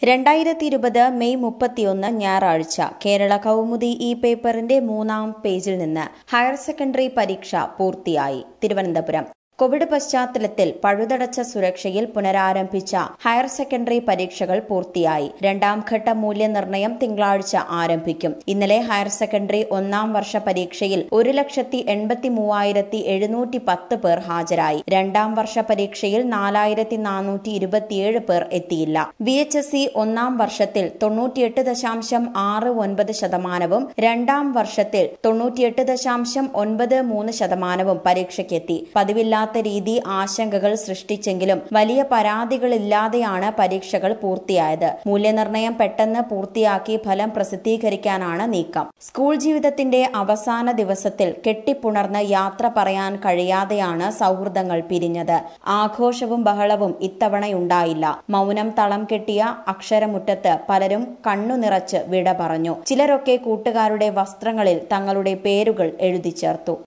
2020 May 31 ഞായറാഴ്ച കേരള കൗമുദി ഈ പേപ്പറിന്റെ 3-ാം പേജിൽ നിന്ന് ഹയർ സെക്കൻഡറി പരീക്ഷ പൂർത്തിയായി. തിരുവനന്തപുരം. കോവിഡ് പശ്ചാത്തലത്തിൽ പഴുതടച്ച സുരക്ഷയിൽ പുനരാരംഭിച്ച ഹയർ സെക്കൻഡറി പരീക്ഷകൾ പൂർത്തിയായി. 2-ാം ഘട്ട മൂല്യനിർണ്ണയം തിങ്കളാഴ്ച ആരംഭിക്കും. ഇന്നലെ ഹയർ സെക്കൻഡറി 1-ാം വർഷ പരീക്ഷയിൽ 1,83,710 പേർ ഹാജരായി. 2-ാം വർഷ പരീക്ഷയിൽ 4,427 പേർ എത്തിയില്ല. VHSE 1-ാം വർഷത്തിൽ 98.69%, 2-ാം വർഷത്തിൽ 98.93% പരീക്ഷയ്ക്കെത്തി. പതിവില്ലാത്ത രീതി ആശങ്കകൾ സൃഷ്ടിച്ചെങ്കിലും വലിയ പരാതികളില്ലാതെയാണ് പരീക്ഷകൾ പൂർത്തിയായത്. മൂല്യനിർണ്ണയം പെട്ടെന്ന് പൂർത്തിയാക്കി ഫലം പ്രസിദ്ധീകരിക്കാനാണ് നീക്കം. സ്കൂൾ ജീവിതത്തിന്റെ അവസാന ദിവസത്തിൽ കെട്ടിപ്പുണർന്ന് യാത്ര പറയാൻ കഴിയാതെയാണ് സൗഹൃദങ്ങൾ പിരിഞ്ഞത്. ആഘോഷവും ബഹളവും ഇത്തവണയുണ്ടായില്ല. മൗനം തളം കെട്ടിയ അക്ഷരമുറ്റത്ത് പലരും കണ്ണുനിറച്ച് വിട പറഞ്ഞു. ചിലരൊക്കെ കൂട്ടുകാരുടെ വസ്ത്രങ്ങളിൽ തങ്ങളുടെ പേരുകൾ എഴുതി ചേർത്തു.